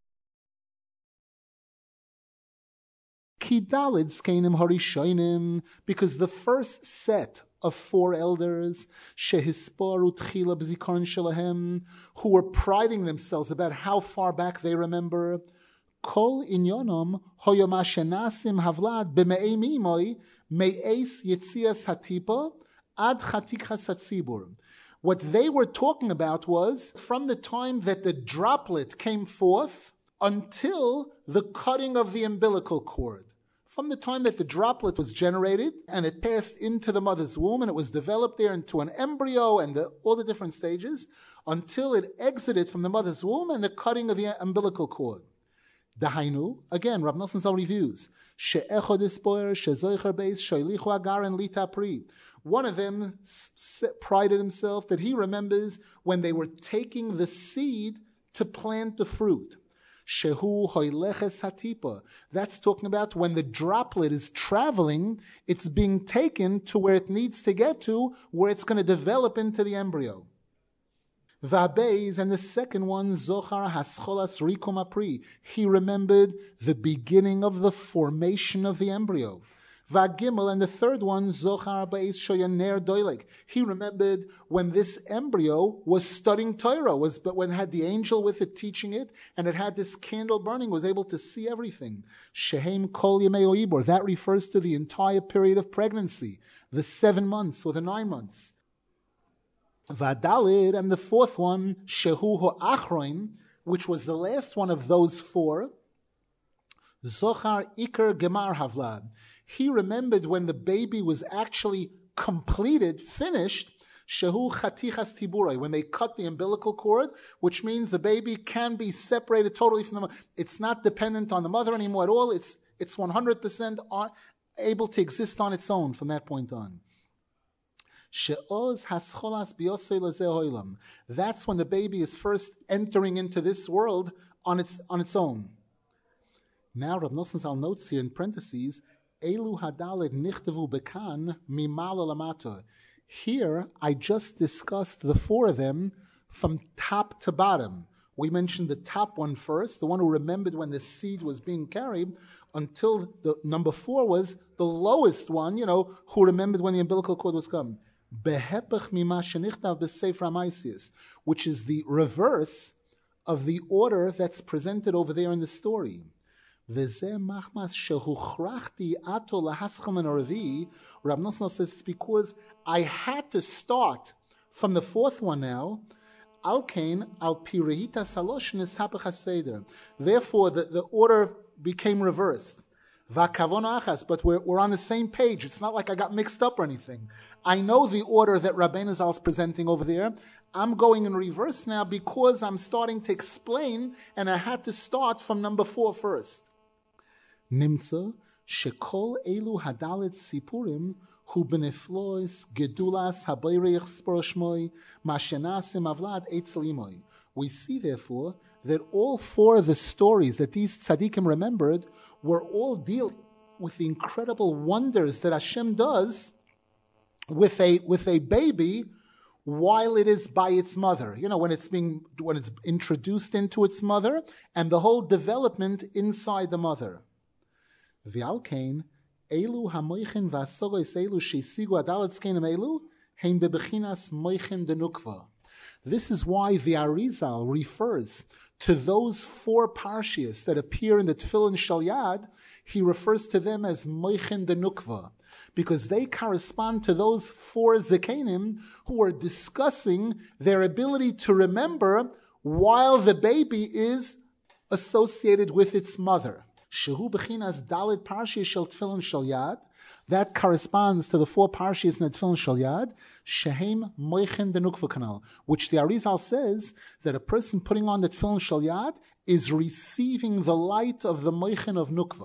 Speaker 1: Because the first set of 4 elders, who were priding themselves about how far back they remember, what they were talking about was from the time that the droplet came forth until the cutting of the umbilical cord. From the time that the droplet was generated and it passed into the mother's womb and it was developed there into an embryo and all the different stages until it exited from the mother's womb and the cutting of the umbilical cord. Dahainu, again, Rav Nosson Zal reviews, she'echod ispoer shezoicher beis shoylichu agarin litapri. One of them prided himself that he remembers when they were taking the seed to plant the fruit. Shehu hoileches hatipa. That's talking about when the droplet is traveling, it's being taken to where it needs to get to, where it's going to develop into the embryo. Va'beis, and the second one, Zochar hascholas rikum apri. He remembered the beginning of the formation of the embryo. Va'gimel, and the third one, Zochar beis shoyaner doilek. He remembered when this embryo was studying Torah, but when it had the angel with it teaching it, and it had this candle burning, was able to see everything. Shehem kol yemei oibor. That refers to the entire period of pregnancy, the 7 months or the 9 months. Va'dalid, and the fourth one, Shehu ho'achroin, which was the last one of those 4, Zochar Iker Gemar Havlad. He remembered when the baby was actually completed, finished, Shehu Chatichas Tiburai, when they cut the umbilical cord, which means the baby can be separated totally from the mother. It's not dependent on the mother anymore at all. It's 100% able to exist on its own from that point on. That's when the baby is first entering into this world on its own. Now Rav Nosson Zal notes here in parentheses, Elu hadaled nichtevu bekan mimala lamato. Here I just discussed the 4 of them from top to bottom. We mentioned the top one first, the one who remembered when the seed was being carried, until the number 4 was the lowest one, who remembered when the umbilical cord was coming. Behepech mima shenichtav b'sefer ha'maisius, which is the reverse of the order that's presented over there in the story. Rav Nosson says it's because I had to start from the 4th one now. Therefore, the order became reversed. But we're on the same page. It's not like I got mixed up or anything. I know the order that Rabbeinu Zal is presenting over there. I'm going in reverse now because I'm starting to explain, and I had to start from number 4 first. Nimtza shekol elu hadalet sipurim hu beneflois gedulas habayreich sporoshmoi mashenasim avlad eitzel imoy. We see, therefore, that all 4 of the stories that these tzaddikim remembered were all dealing with the incredible wonders that Hashem does with a baby while it is by its mother. When it's introduced into its mother, and the whole development inside the mother. V'alkein elu hamoichin v'asogos elu sheisigu adalat zkenim elu heim bebechinas moichin denukva. This is why the Arizal refers to those 4 parshias that appear in the Tefillin Shel Yad. He refers to them as moichin denukva, because they correspond to those 4 zekenim who are discussing their ability to remember while the baby is associated with its mother. Shehu bechinas dalit parshiyas shel Tefillin Shel Yad. That corresponds to the 4 parshiyas in the Tefillin Shel Yad, shehem moichin denukva kanal, which the Arizal says that a person putting on the Tefillin Shel Yad is receiving the light of the moichin of nukva,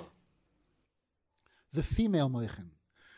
Speaker 1: the female moichin.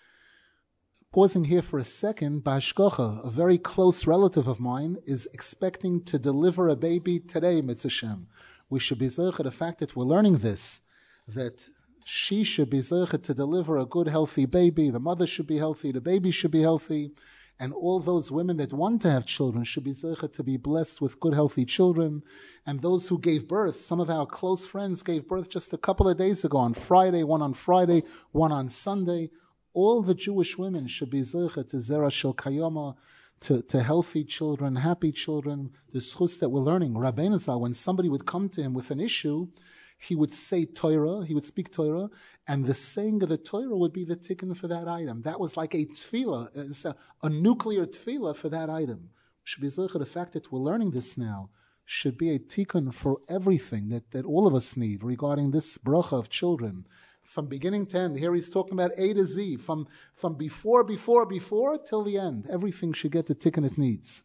Speaker 1: Pausing here for a second, Bashkocha, a very close relative of mine, is expecting to deliver a baby today, Mitzvah. We should be zeicha the fact that we're learning this, that she should be zeicha to deliver a good, healthy baby. The mother should be healthy. The baby should be healthy. And all those women that want to have children should be zeicha to be blessed with good, healthy children. And those who gave birth, some of our close friends gave birth just a couple of days ago on Friday, one on Sunday. All the Jewish women should be zeicha to zera shel kayoma, to healthy children, happy children. The schus that we're learning. Rabbeinu Zal, when somebody would come to him with an issue, he would say Torah, he would speak Torah, and the saying of the Torah would be the tikkun for that item. That was like a tefillah, a nuclear tefillah for that item. Should be zeicha, the fact that we're learning this now should be a tikkun for everything that all of us need regarding this bracha of children. From beginning to end, here he's talking about A to Z, from before till the end. Everything should get the tikkun it needs.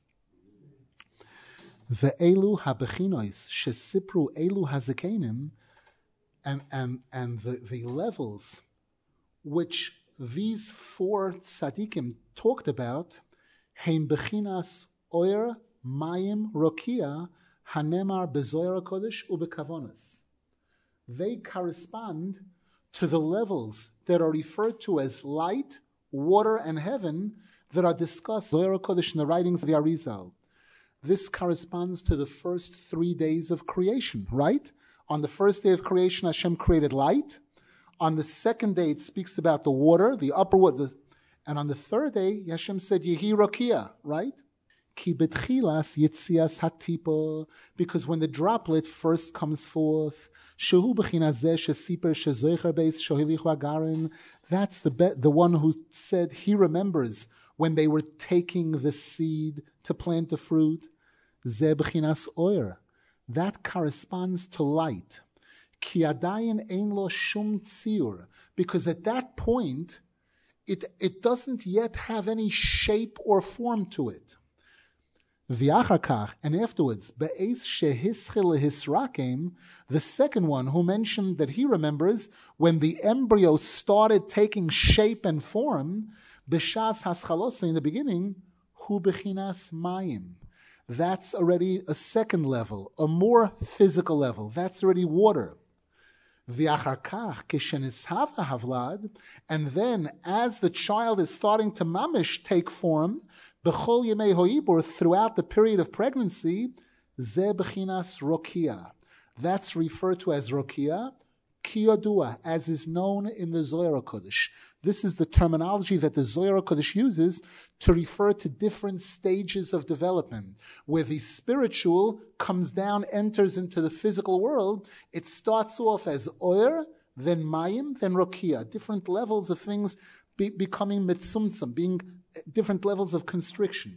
Speaker 1: Ve'elu habechinois shesipru elu hazekenim and the levels which these four tzaddikim talked about, Heim bechinas oyer mayim rokia hanemar bezoyer kodesh ubekavonas. They correspond to the levels that are referred to as light, water, and heaven that are discussed in Zohar Kodesh in the writings of the Arizal. This corresponds to the first 3 days of creation, right? On the first day of creation, Hashem created light. On the second day, it speaks about the water, the upper water. And on the third day, Hashem said, Yehi Rokia, right? Ki betchilas yitzias hatipo, because when the droplet first comes forth, shehu b'chinas zeh shesiper shezoicher beis shohilichu agarin, that's the one who said he remembers when they were taking the seed to plant the fruit. Zeh b'chinas oyer, that corresponds to light. Ki adayin ein lo shum tziur, because at that point, it doesn't yet have any shape or form to it. And afterwards, Be'ez shehischil hisrakim, the second one who mentioned that he remembers when the embryo started taking shape and form, B'shas haschalosa in the beginning, hu bechinas mayim. That's already a second level, a more physical level. That's already water. And then as the child is starting to mamish take form, B'chol yemei ho'ibur, throughout the period of pregnancy, ze b'chinas rokia. That's referred to as rokia, kiyodua, as is known in the Zohar Kodesh. This is the terminology that the Zohar Kodesh uses to refer to different stages of development. Where the spiritual comes down, enters into the physical world, it starts off as oyer, then mayim, then rokia. Different levels of things becoming mitzumtzum, being different levels of constriction.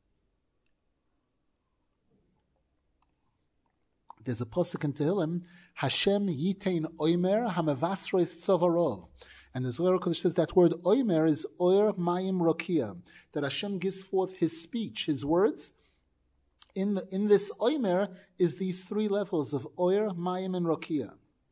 Speaker 1: There's a pasuk in Tehillim, Hashem yitein oimer hamavasrois tzovarov. And the Zohar Kodesh says that word oimer is oyer mayim rokia, that Hashem gives forth his speech, his words. In this oimer is these three levels of oyer, mayim, and rokia.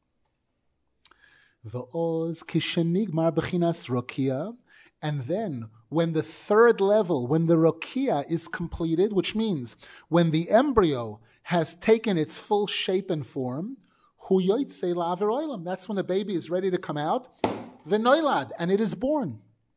Speaker 1: V'oz kishenigmar b'chinas rokia. And then, when the third level, when the rokia is completed, which means when the embryo has taken its full shape and form, hu yotzei la'aver olam. That's when the baby is ready to come out, v'noilad, and it is born.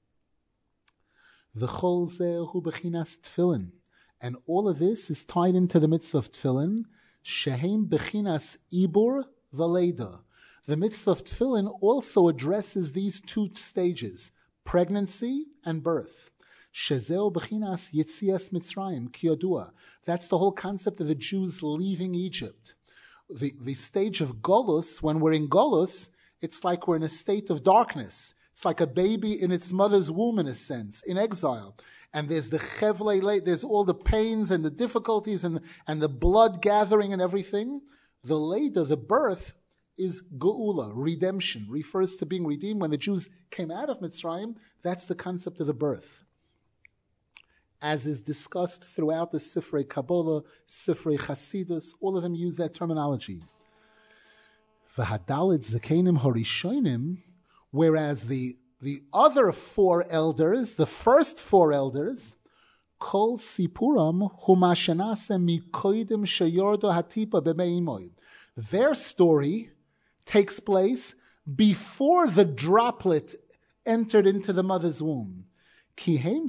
Speaker 1: V'chol zeh hu b'chinas tefillin. And all of this is tied into the mitzvah of tefillin, shehem b'chinas ibur v'leida. The mitzvah of tefillin also addresses these two stages, pregnancy and birth. Shezeo b'chinas yitzias Mitzrayim kiyodua. That's the whole concept of the Jews leaving Egypt. The stage of Golus, when we're in Golus, it's like we're in a state of darkness. It's like a baby in its mother's womb, in a sense, in exile. And there's the chevle, there's all the pains and the difficulties and the blood gathering and everything. The Leda, the birth, is Geula, redemption, refers to being redeemed. When the Jews came out of Mitzrayim, that's the concept of the birth. As is discussed throughout the Sifrei Kabbalah, Sifrei Chasidus, all of them use that terminology. V'hadalit zakenim horishonim, whereas the other four elders, the first four elders, kol sipuram humashenase mikoidim sheyordo hatipa b'meimoid. Their story takes place before the droplet entered into the mother's womb. The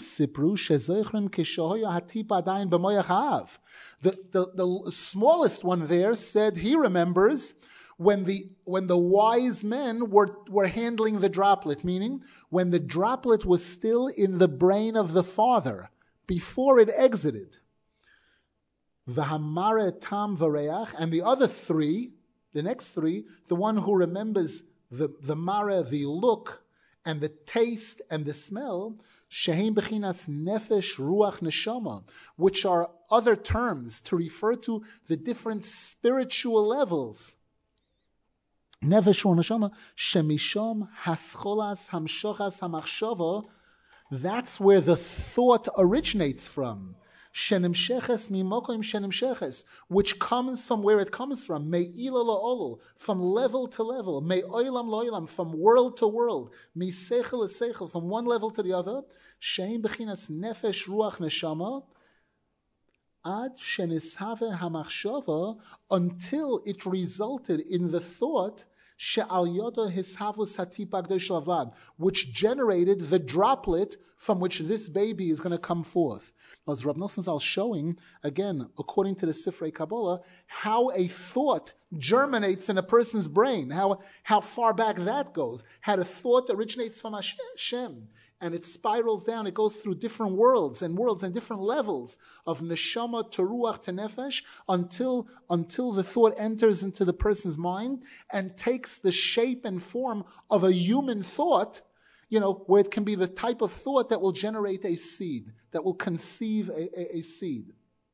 Speaker 1: smallest one there said he remembers when the wise men were handling the droplet, meaning when the droplet was still in the brain of the father before it exited. V'hamare tam v'reach, and the other three, the next three, the one who remembers the mare, the look, and the taste and the smell, shehem bechinas nefesh ruach neshama, which are other terms to refer to the different spiritual levels. Nefesh ruach neshama, shemishom hascholas hamshochas hamachshava. That's where the thought originates from. Shenimsheches mimokim shenimsheches, which comes from where it comes from. Me'ila la'olul, from level to level. Me'olam lo'olam, from world to world. Me'seichel l'seichel, from one level to the other. Shein bechinas nefesh ruach neshama. Ad shenishave hamachshava, until it resulted in the thought she'al yodo hishavus hatip hagdosh lavad, which generated the droplet from which this baby is going to come forth. As Rav Nosson Zal showing, again, according to the Sifrei Kabbalah, how a thought germinates in a person's brain, how far back that goes, how the thought originates from Hashem, and it spirals down, it goes through different worlds and different levels of neshama to ruach to nefesh until the thought enters into the person's mind and takes the shape and form of a human thought, where it can be the type of thought that will generate a seed, that will conceive a seed.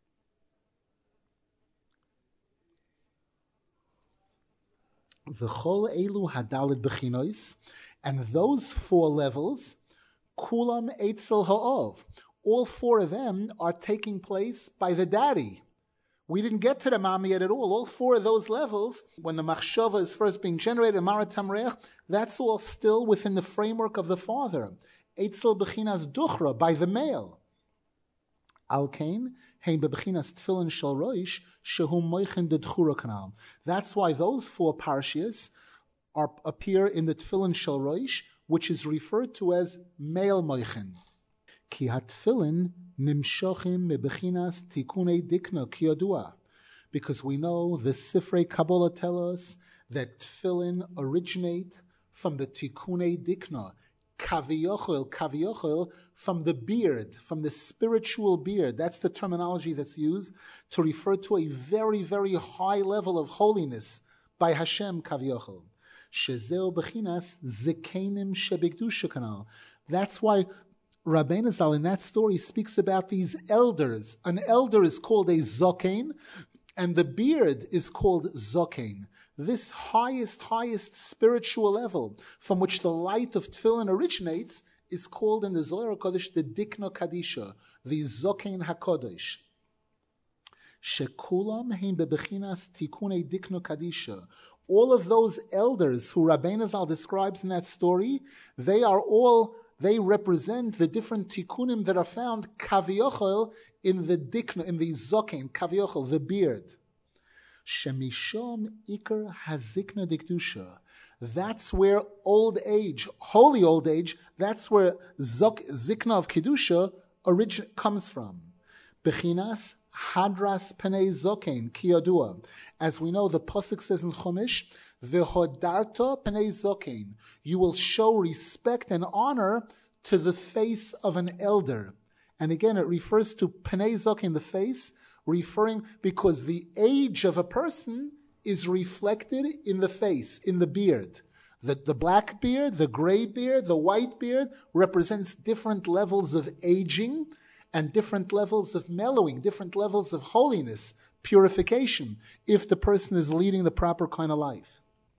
Speaker 1: V'chol elu hadalid bechinois, and those 4 levels, kulam eitzel ha'ov, all 4 of them are taking place by the daddy. We didn't get to the mama yet at all. All 4 of those levels, when the machshava is first being generated, maratam reach, that's all still within the framework of the father. Eitzel bechinas duchra, by the male. Alkein, hein bebechinas tefillin shel roish, shehu moichen de d'chura kanal. That's why those 4 parshias appear in the tefillin shel roish, which is referred to as male moichen. Ki hatfillin nimshochim mebechinas tikunei dikna kiyodua. Because we know the Sifrei Kabbalah tell us that tefillin originate from the tikunei dikna, kaviyochel, from the beard, from the spiritual beard. That's the terminology that's used to refer to a very, very high level of holiness by Hashem, kaviyochel. Shezeo bechinas zekenim shebigdusha kanal. That's why Rabbeinu Zal in that story speaks about these elders. An elder is called a zokain, and the beard is called zokain. This highest spiritual level from which the light of tefillin originates is called in the Zohar HaKadosh the Dikna Kadisha, the Zokain HaKadosh. Shekulam heim bebechinas tikunei Dikna Kadisha. All of those elders who Rabbeinu Zal describes in that story, they represent the different tikkunim that are found kaviyochel in the dikna, in the zokain, kaviyochel, the beard. Shemishom ikar hazikna dikdusha. That's where old age, holy old age, that's where zikna of kedusha comes from. Bechinas hadras penei zokain kiyodua. As we know, the pasuk says in Chumash, V'hodarta penei zokain. You will show respect and honor to the face of an elder. And again, it refers to penei zokain, the face, because the age of a person is reflected in the face, in the beard. The black beard, the gray beard, the white beard represents different levels of aging and different levels of mellowing, different levels of holiness, purification, if the person is leading the proper kind of life.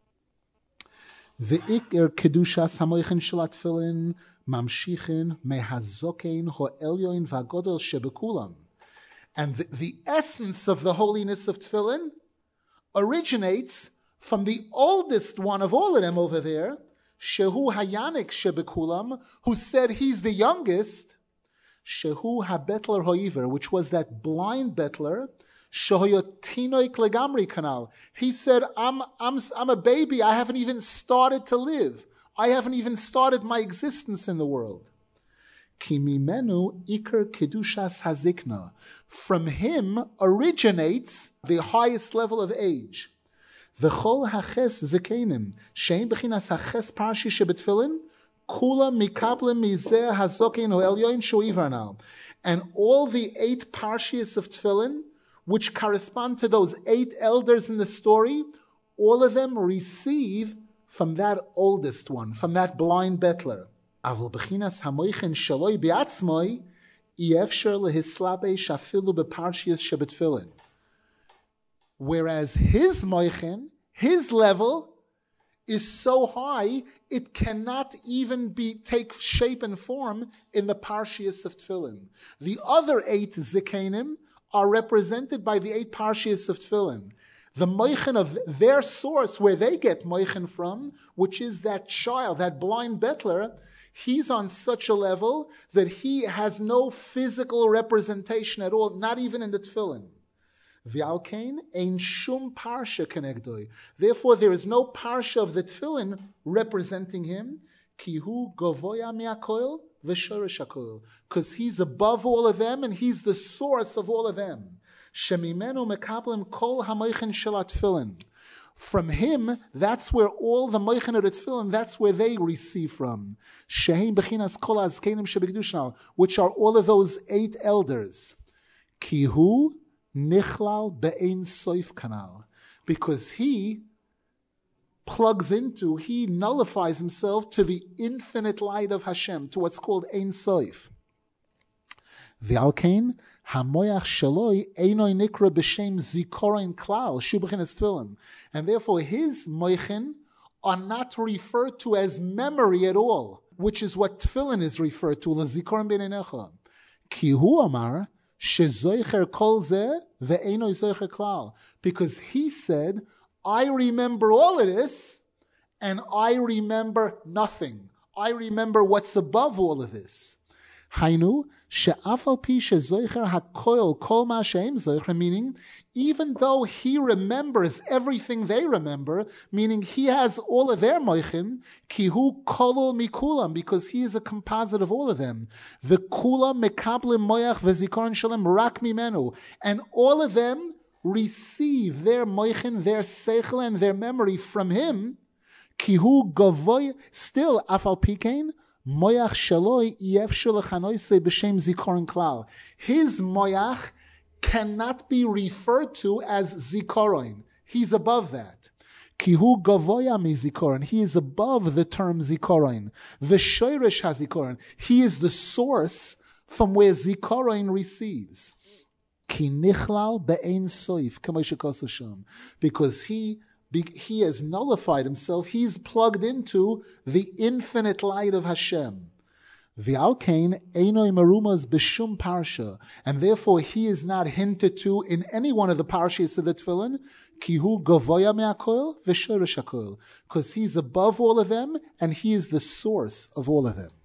Speaker 1: Ve'ikir kedushas hamoichin shel tefillin mamshichin mehazokein ho'elyoin v'agodol shebekulam. And the essence of the holiness of tefillin originates from the oldest one of all of them over there, Shehu Hayanik Shebekulam, who said he's the youngest, Shehu HaBetler Hoiver, which was that blind bettler, Shehoyotinoik Legamri Kanal. He said, I'm a baby, I haven't even started to live. I haven't even started my existence in the world. Kimimenu Iker Kedushas Hazikna. From him originates the highest level of age. V'chol haches zekenim shein bechinas haches parshi shebetfilin kula mikablim mizeh hazokein ho'elyoin shuivanal. And all the 8 parshias of tefillin, which correspond to those 8 elders in the story, all of them receive from that oldest one, from that blind bettler. Avol bechinas hamoichin shaloi biatzmoi iefsher lehislabe shafilu beparshias shebetfilin. Whereas his moichin, his level, is so high, it cannot even take shape and form in the Parshias of Tefillin. The other 8 Zikanim are represented by the 8 Parshias of Tefillin. The moichen of their source, where they get moichen from, which is that child, that blind bettler, he's on such a level that he has no physical representation at all, not even in the Tefillin. V'alkein ein shum parsha kenegdoi. Therefore, there is no parsha of the Tefillin representing him. Ki hu govoya mi'akoil v'shoresh hakoil. Because he's above all of them and he's the source of all of them. Shemimenu mekablim kol hamoichen shel Tefillin. From him, that's where all the moichen of the Tefillin, that's where they receive from. Sheheim bechinas kol azkenim shebekdushnal, which are all of those 8 elders. Ki hu Nichlal be'ein soif kanal, because he plugs into, he nullifies himself to the infinite light of Hashem, to what's called ein soif. V'alkein hamoyach shaloi einoi nikra b'shem zikorin klal shu b'chinas tefillin, and therefore his moichin are not referred to as memory at all, which is what tefillin is referred to, l'zikorin b'neinecha. Ki hu amar shezoicher kol zeh ve'eno zoicher klal, because he said, I remember all of this, and I remember nothing. I remember what's above all of this. Hainu she'af al pi shezoicher hakoil kol ma she'em zoicher, meaning even though he remembers everything they remember, meaning he has all of their moichin, ki hu kolol mikulam, because he is a composite of all of them. V'kulam mekablim moyach v'zikaron shalem rak mimenu, and all of them receive their moichin, their seichel, and their memory from him. Ki hu gavoy, still afal pikein moyach shaloi yef shalachanoise b'shem zikaron klal. His moyach cannot be referred to as zikaron. He's above that. Kihu gavoya mi zikaron. He is above the term zikaron. V'shoirish hazikaron. He is the source from where zikaron receives. Ki nichlal be'ein soif k'moshe kosav sham. Because he has nullified himself. He's plugged into the infinite light of Hashem. V'alkein einoi marumas b'shum parsha, and therefore he is not hinted to in any one of the parshas of the Tefillin. Ki hu gavoya me'akoil v'shoresh hakoil, because he's above all of them and he is the source of all of them.